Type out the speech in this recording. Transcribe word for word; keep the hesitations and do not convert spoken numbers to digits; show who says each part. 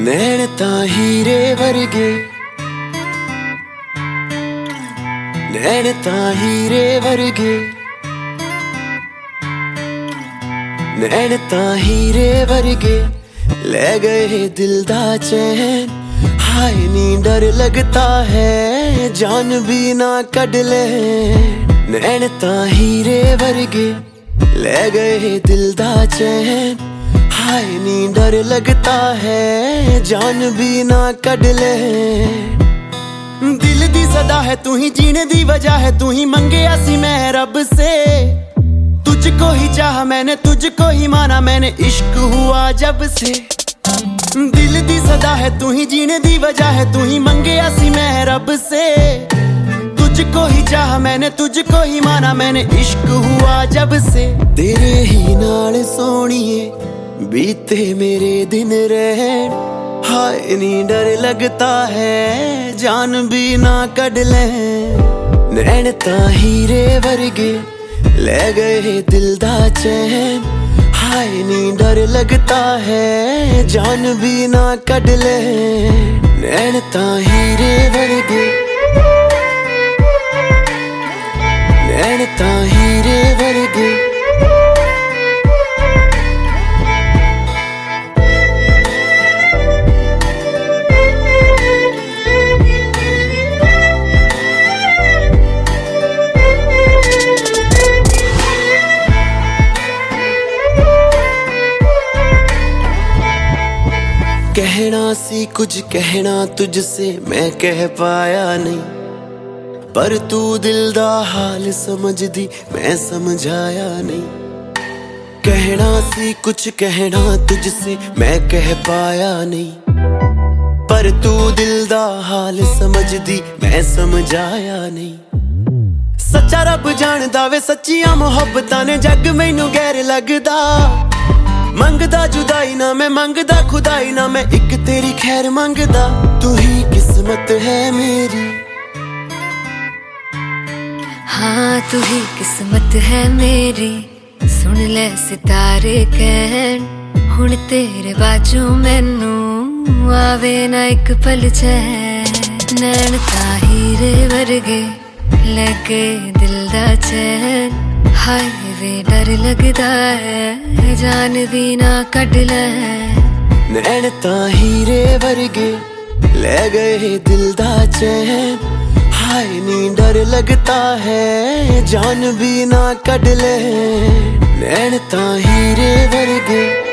Speaker 1: नैन तां हीरे वर्गे, नैन तां हीरे वर्गे, नैन तां हीरे वर्गे, ले गए दिल दा चैन। हाय नी डर लगता है जान भी ना कढ ले। नैन तां हीरे वर्गे, ले गए दिल दा चैन। हाय नी डर लगता है जान भी ना कढ ले। दिल दी सदा है तू ही, जीने दी वजह है तू ही, मंगया सी मैं रब से। तुझको ही चाहा मैंने, तुझको ही माना मैंने, इश्क हुआ जब से। दिल दी सदा है तू ही, जीने दी वजह है तू ही, मंगया सी मैं रब से। तुझको ही चाहा मैंने, तुझको ही माना मैंने, इश्क हुआ जब से। तेरे ही नाल सोनिए बीते मेरे दिन रहन। हाय नी डर लगता है जान भी ना कढ ले। नैन तां हीरे वर्गे, ले गए दिल दा चैन। हाय नी डर लगता है जान भी ना कढ ले। नैन तां हीरे वर्गे, नैन तां हीरे वर्गे। कहना सी कुछ कहना तुझसे मैं कह पाया नहीं, पर तू दिल दा हाल समझदी मैं समझाया नहीं। कहना सी कुछ कहना तुझसे मैं कह पाया नहीं, पर तू दिल दा हाल समझदी मैं समझाया नहीं। सच्चा रब जानदा वे सच्चियां मुहब्बतां ने, जग मैनू गैर लगदा। मंगदा जुदाई ना मैं, मंगदा खुदाई ना मैं, एक तेरी खैर मंगदा। तू ही किस्मत है मेरी,
Speaker 2: हाँ तू ही किस्मत है मेरी। सुन ले सितारे कहन, हुण तेरे बाजू मैनू आवे ना एक पल चैन। नैन तां हीरे वर्गे, लगे दिल दा चैन। हाय वे डर लगदा है जान भी ना कढ ले।
Speaker 1: नैन तां हीरे वर्गे, ले गए दिल दा चैन। हाय नी डर लगता है जान भी ना कढ ले। नैन तां हीरे वर्गे।